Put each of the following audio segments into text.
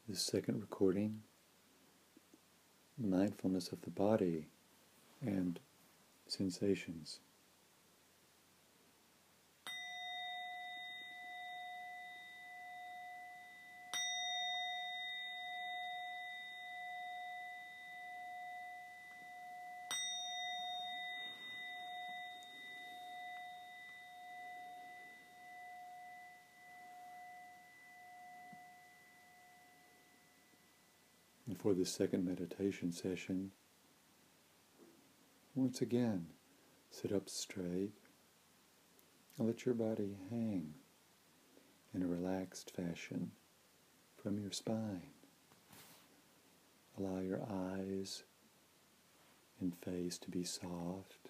This second recording, mindfulness of the body and sensations. And for this second meditation session, once again, sit up straight and let your body hang in a relaxed fashion from your spine. Allow your eyes and face to be soft,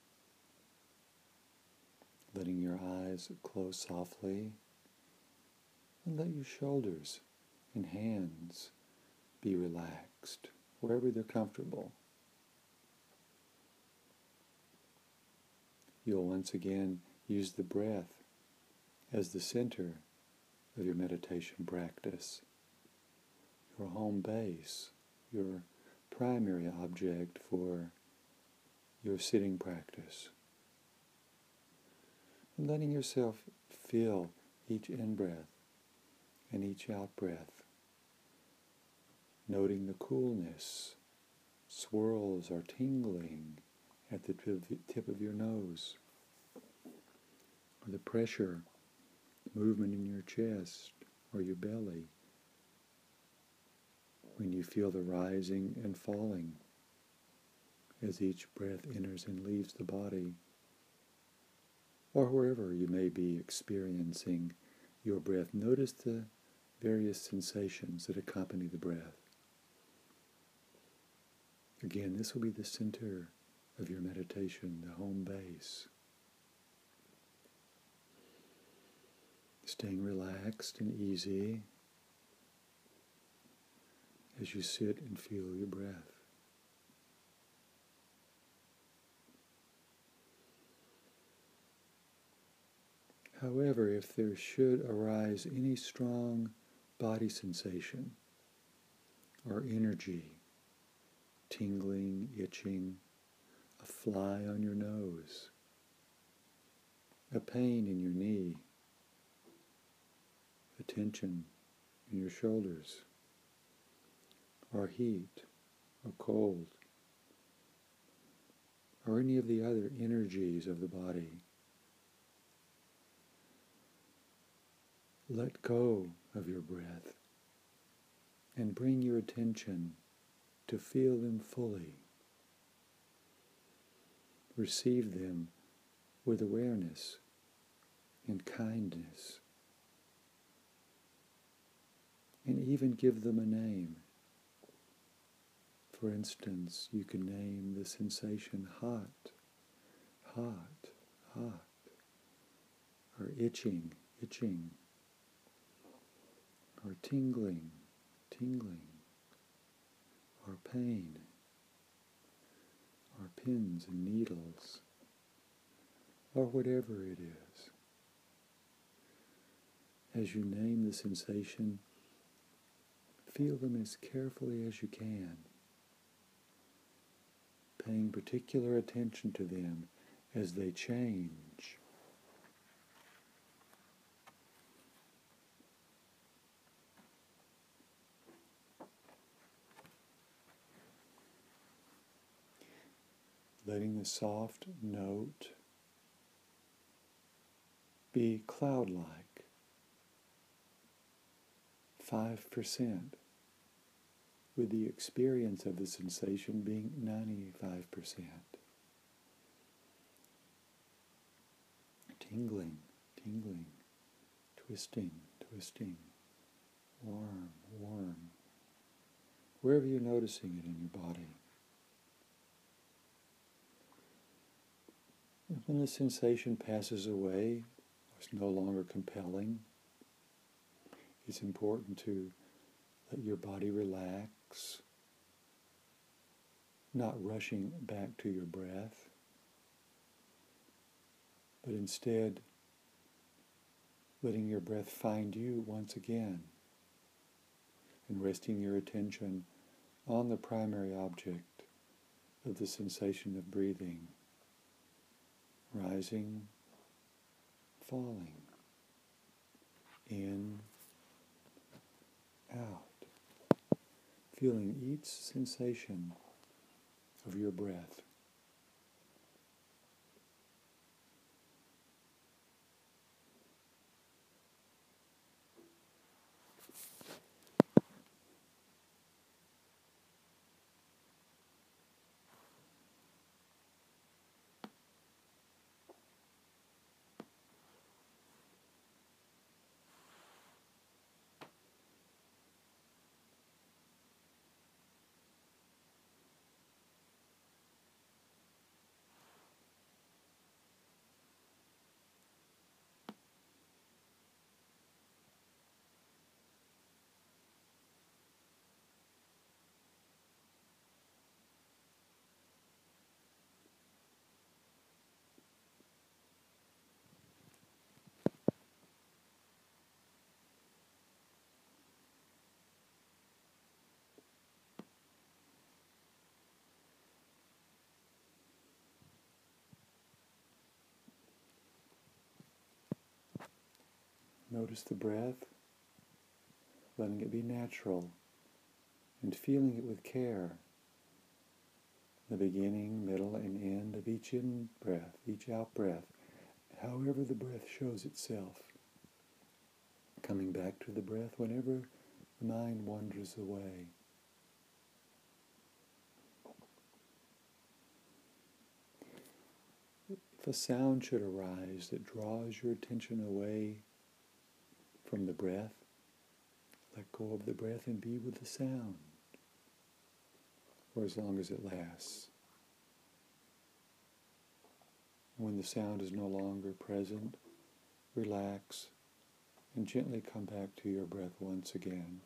letting your eyes close softly, and let your shoulders and hands be relaxed wherever they're comfortable. You'll once again use the breath as the center of your meditation practice, your home base, your primary object for your sitting practice. And letting yourself feel each in-breath and each out-breath, noting the coolness, swirls or tingling at the tip of your nose, or the pressure, movement in your chest or your belly when you feel the rising and falling as each breath enters and leaves the body, or wherever you may be experiencing your breath. Notice the various sensations that accompany the breath. Again, this will be the center of your meditation, the home base. Staying relaxed and easy as you sit and feel your breath. However, if there should arise any strong body sensation or energy, tingling, itching, a fly on your nose, a pain in your knee, a tension in your shoulders, or heat, or cold, or any of the other energies of the body, let go of your breath and bring your attention to feel them fully. Receive them with awareness and kindness, and even give them a name. For instance, you can name the sensation hot, hot, hot, or itching, itching, or tingling, tingling, or pain, or pins and needles, or whatever it is. As you name the sensation, feel them as carefully as you can, paying particular attention to them as they change. Letting the soft note be cloud-like, 5%, with the experience of the sensation being 95%. Tingling, tingling, twisting, twisting, warm, warm, wherever you're noticing it in your body. And when the sensation passes away, or is no longer compelling, it's important to let your body relax, not rushing back to your breath, but instead letting your breath find you once again and resting your attention on the primary object of the sensation of breathing, rising, falling, in, out, feeling each sensation of your breath. Notice the breath, letting it be natural, and feeling it with care. The beginning, middle, and end of each in-breath, each out-breath, however the breath shows itself. Coming back to the breath whenever the mind wanders away. If a sound should arise that draws your attention away from the breath, let go of the breath and be with the sound for as long as it lasts. When the sound is no longer present, relax and gently come back to your breath once again.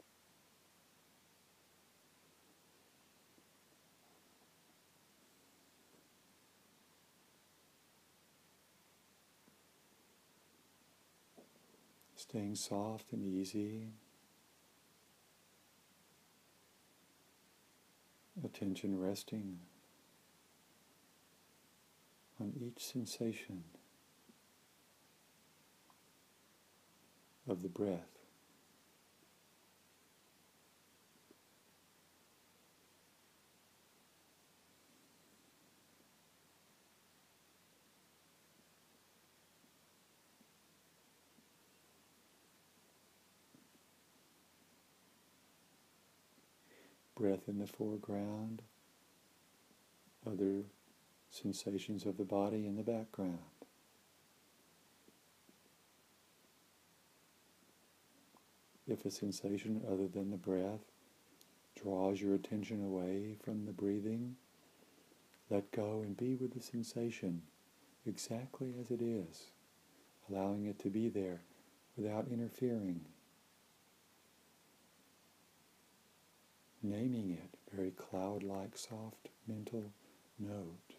Staying soft and easy. Attention resting on each sensation of the breath. Breath in the foreground, other sensations of the body in the background. If a sensation other than the breath draws your attention away from the breathing, let go and be with the sensation exactly as it is, allowing it to be there without interfering. Naming it, very cloud-like, soft mental note.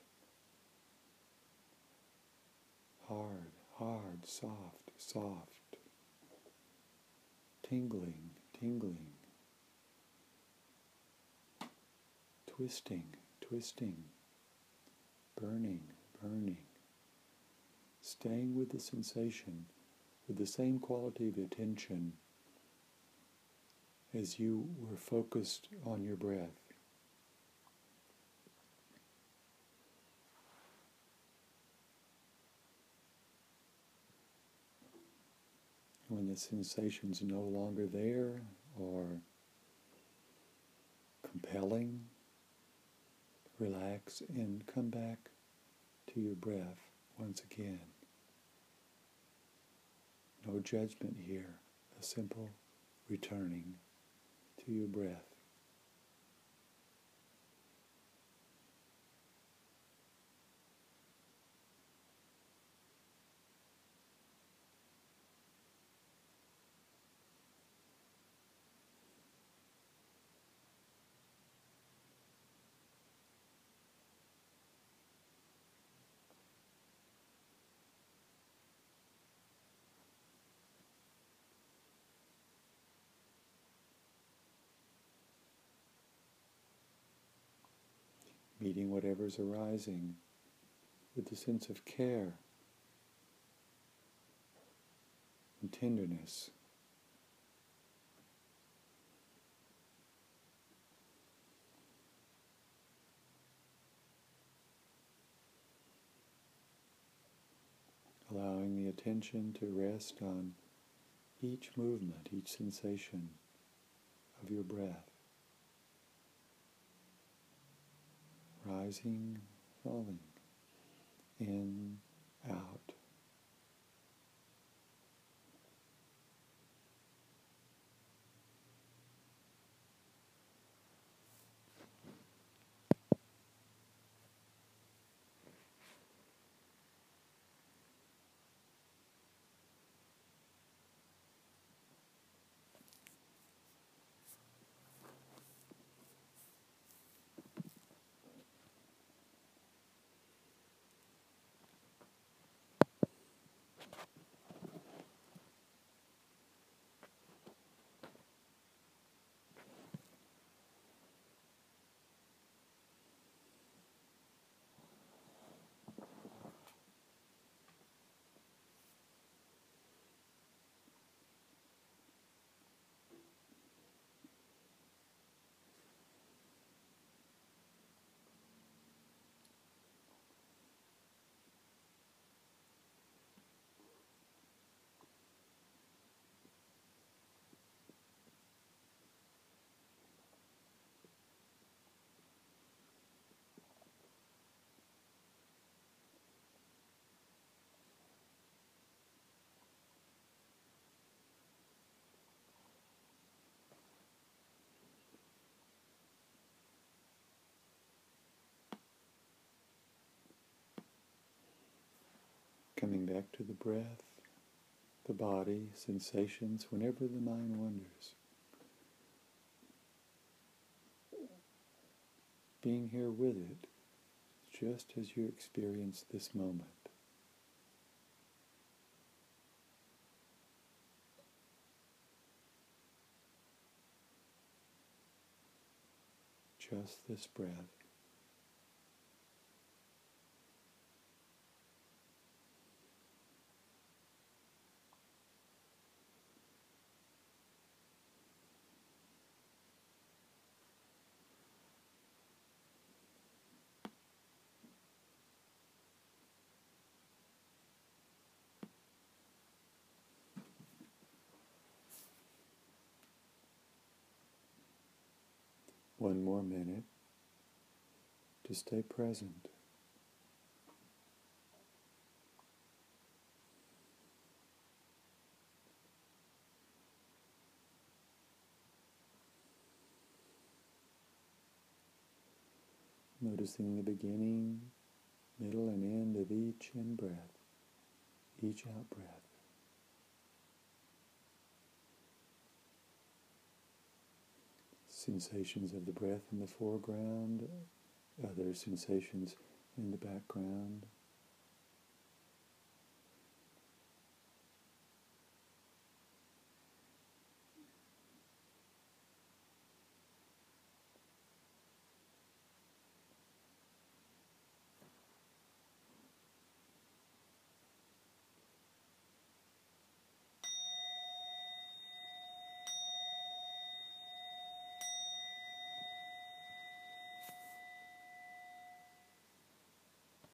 Hard, hard, soft, soft. Tingling, tingling. Twisting, twisting. Burning, burning. Staying with the sensation with the same quality of attention as you were focused on your breath. When the sensation's no longer there or compelling, relax and come back to your breath once again. No judgment here, a simple returning to your breath. meeting whatever's arising with a sense of care and tenderness. Allowing the attention to rest on each movement, each sensation of your breath. Rising, falling, in, out. Coming back to the breath, the body, sensations, whenever the mind wanders. Being here with it, just as you experience this moment. Just this breath. One more minute to stay present. Noticing the beginning, middle, and end of each in-breath, each out-breath. Sensations of the breath in the foreground, other sensations in the background,